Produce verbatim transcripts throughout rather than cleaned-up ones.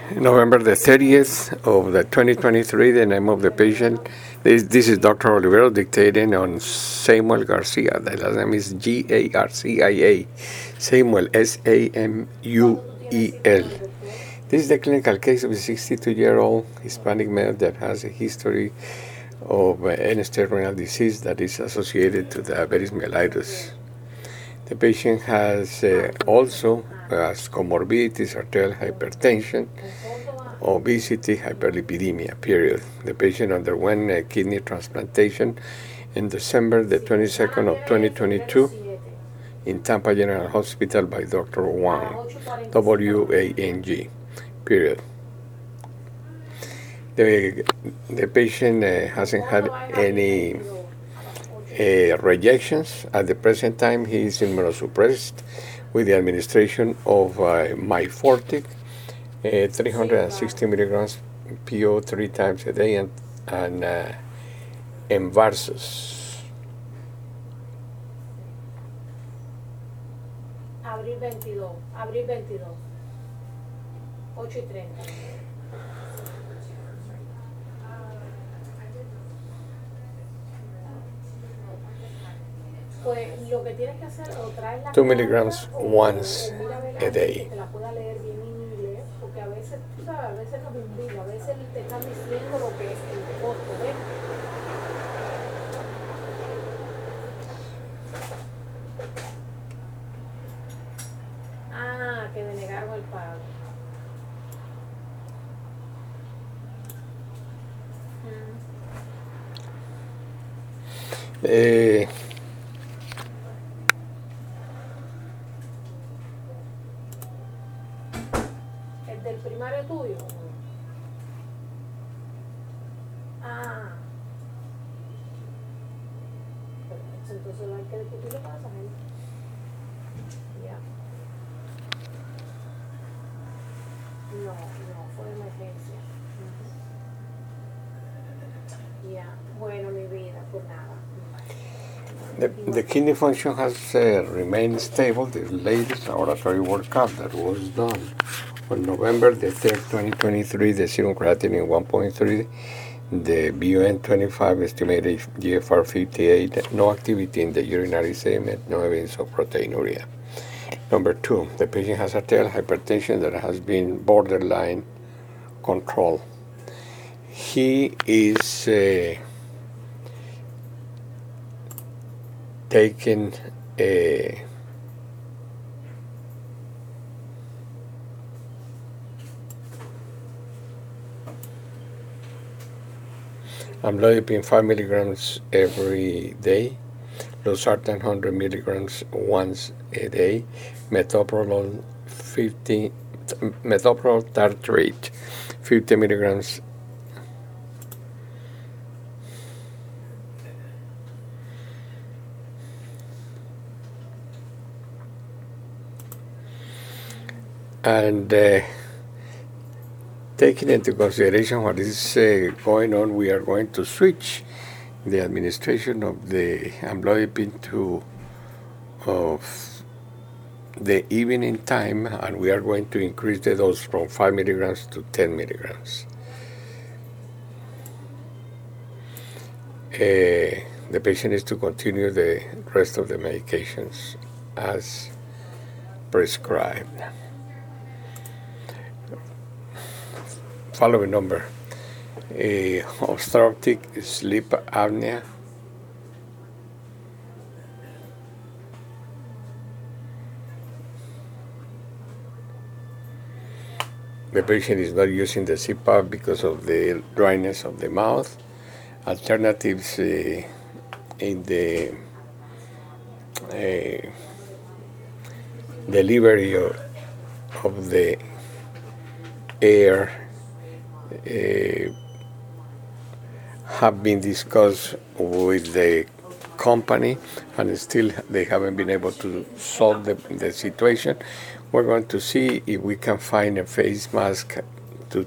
November the thirtieth of the twenty twenty-three, the name of the patient. This, this is Doctor Olivero dictating on Samuel Garcia. The last name is G A R C I A. Samuel, S A M U E L. This is the clinical case of a sixty-two-year-old Hispanic male that has a history of uh, end-stage renal disease that is associated to diabetes mellitus. The patient has uh, also as comorbidities arterial hypertension, obesity, hyperlipidemia, period. The patient underwent a kidney transplantation in December the twenty-second of twenty twenty-two in Tampa General Hospital by Doctor Wang, W A N G, period. The, the patient uh, hasn't had any uh, rejections. At the present time, he is immunosuppressed with the administration of uh, Myfortic, uh, three hundred sixty milligrams P O three times a day, and, and uh, Envarsus. Abril veintidós, abril veintidós, ocho y treinta. Pues lo que tienes que hacer o traes la Two milligrams once a day. que la pueda leer bien en inglés, porque a veces, tú sabes, a veces nos invitan, a veces te están diciendo lo que es el costo, ¿ves? Ah, que denegaron el pago. Mm. Eh, ¿El del primario tuyo? Ah. Perfecto, entonces no hay que discutirlo con esa gente. Ya. No, no, fue emergencia. Ya, bueno, mi vida, pues nada. the, the kidney function has uh, remained stable. The latest laboratory workup that was done on November the third, twenty twenty-three, the serum creatinine one point three, the B U N twenty-five, estimated G F R fifty-eight, no activity in the urinary sediment, no evidence of proteinuria. Number two, the patient has arterial hypertension that has been borderline controlled. He is uh, taking a amlodipine five milligrams every day, losartan one hundred milligrams once a day, metoprolol fifty, metoprolol tartrate fifty milligrams and uh, taking into consideration what is uh, going on, we are going to switch the administration of the amlodipine to of the evening time, and we are going to increase the dose from five milligrams to ten milligrams. Uh, the patient is to continue the rest of the medications as prescribed. Following number, a obstructive sleep apnea, the patient is not using the C PAP because of the dryness of the mouth. Alternatives uh, in the uh, delivery of, of the air Uh, have been discussed with the company, and still they haven't been able to solve the, the situation. We're going to see if we can find a face mask to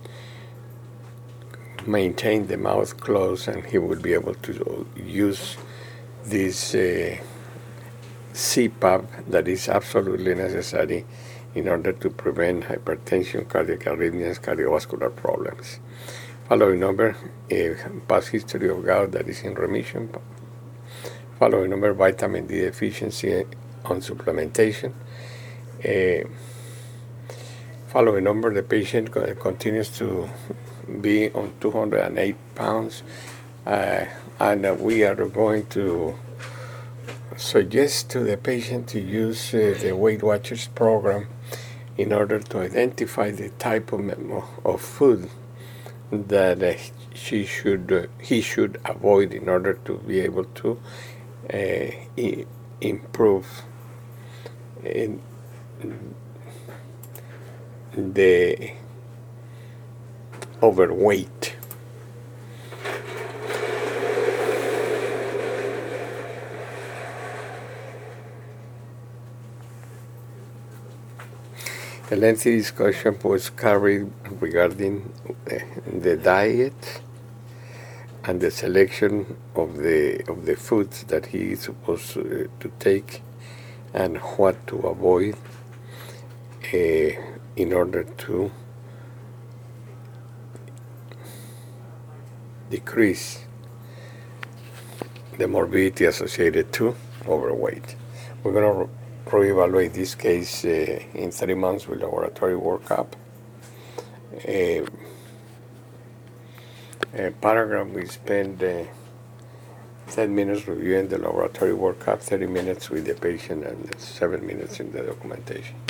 maintain the mouth closed, and he will be able to use this uh, C PAP that is absolutely necessary in order to prevent hypertension, cardiac arrhythmias, cardiovascular problems. Following number, a past history of gout that is in remission. Following number, vitamin D deficiency on supplementation. Uh, following number, the patient continues to be on two hundred eight pounds, uh, and uh, we are going to suggest to the patient to use uh, the Weight Watchers program in order to identify the type of, of food that uh, she should uh, he should avoid in order to be able to uh, I- improve in the overweight. A lengthy discussion was carried regarding the diet and the selection of the of the foods that he is supposed to, to take and what to avoid uh, in order to decrease the morbidity associated to overweight. We're going to reevaluate this case uh, in three months with laboratory workup. Uh, a paragraph, we spend uh, ten minutes reviewing the laboratory workup, thirty minutes with the patient, and seven minutes in the documentation.